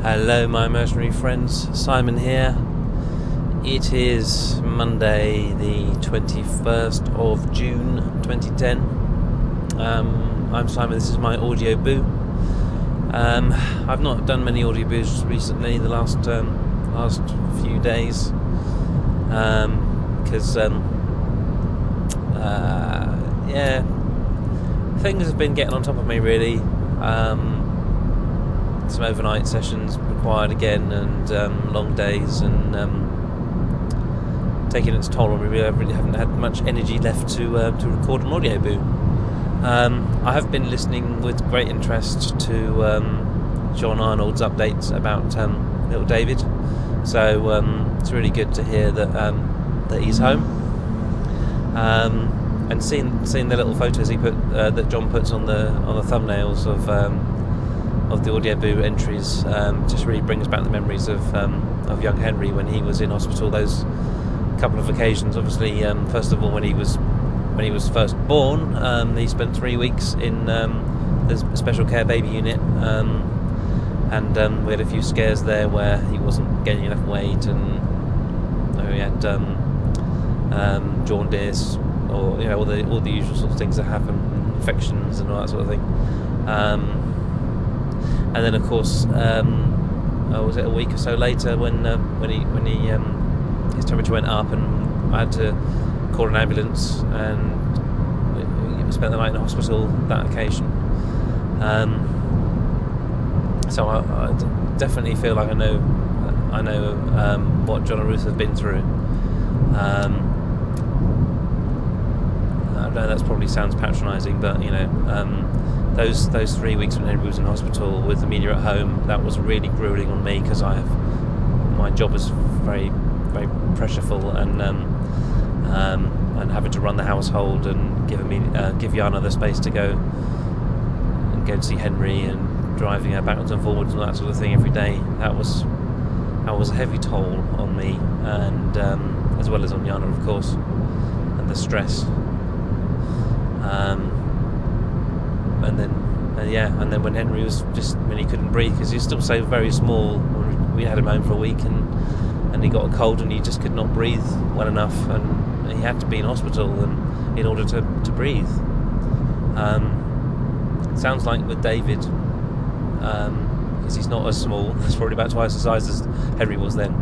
Hello my mercenary friends, Simon here. It is Monday the 21st of June 2010. I'm Simon, this is my audio boo. I've not done many audio boos recently, the last few days, because things have been getting on top of me really. Some overnight sessions required again, and long days, and taking its toll on me. I really haven't had much energy left to record an audio boo. I have been listening with great interest to John Arnold's updates about little David, so it's really good to hear that he's home, and seeing the little photos he put that John puts on the thumbnails of the audio boo entries, just really brings back the memories of young Henry when he was in hospital. Those couple of occasions, obviously, first of all when he was first born, he spent 3 weeks in the special care baby unit, and we had a few scares there where he wasn't gaining enough weight, and he had jaundice, or all the usual sort of things that happen, infections and all that sort of thing. And then, of course, was it a week or so later when his temperature went up, and I had to call an ambulance, and we spent the night in the hospital that occasion. So I definitely feel like I know what John and Ruth have been through. I know that probably sounds patronising, but those 3 weeks when Henry was in hospital with Amelia at home, that was really grueling on me, because my job is very, very pressureful, and having to run the household and give Jana the space to go and see Henry, and driving her backwards and forwards and that sort of thing every day. That was a heavy toll on me, and as well as on Jana, of course, and the stress. And then when Henry was when he couldn't breathe, because he was still so very small, we had him home for a week, and he got a cold, and he just could not breathe well enough, and he had to be in hospital in order to breathe. It sounds like with David, because he's not as small, he's probably about twice the size as Henry was then,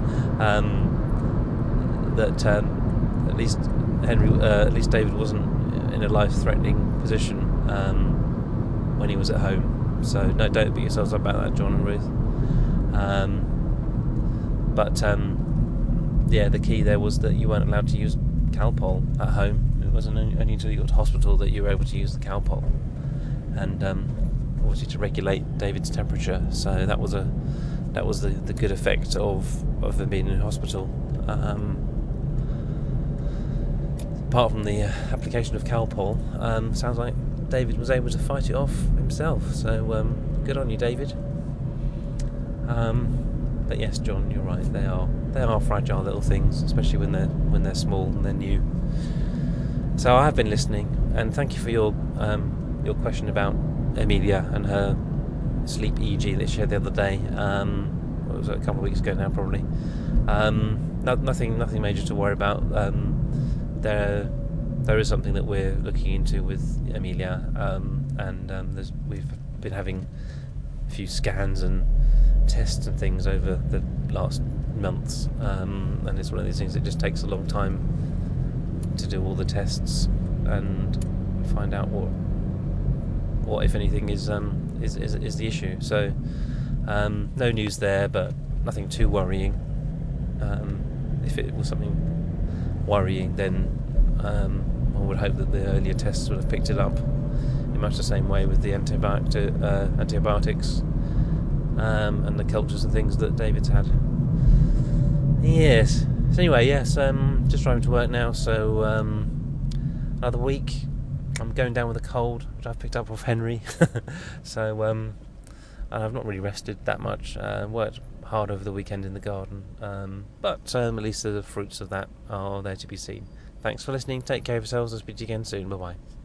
that at least David wasn't in a life-threatening position when he was at home. So no, don't beat yourselves up about that, John and Ruth. The key there was that you weren't allowed to use Calpol at home. It wasn't only until you got to hospital that you were able to use the Calpol, and obviously to regulate David's temperature. So that was the good effect of them being in hospital. Apart from the application of Calpol, sounds like David was able to fight it off himself. So good on you, David. But yes, John, you're right. They are fragile little things, especially when they're small and they're new. So I have been listening, and thank you for your question about Amelia and her sleep EEG that she had the other day. What was it, a couple of weeks ago now, probably. Nothing major to worry about. There is something that we're looking into with Amelia, and we've been having a few scans and tests and things over the last months, and it's one of these things that just takes a long time to do all the tests and find out what if anything is the issue. So no news there, but nothing too worrying. If it was something worrying, then one would hope that the earlier tests would have picked it up in much the same way with the antibiotics and the cultures and things that David's had. Yes. So anyway, yes, just driving to work now, so another week. I'm going down with a cold, which I've picked up off Henry. So and I've not really rested that much. Worked hard over the weekend in the garden, but at least the fruits of that are there to be seen. Thanks for listening. Take care of yourselves. I'll speak to you again soon. Bye bye.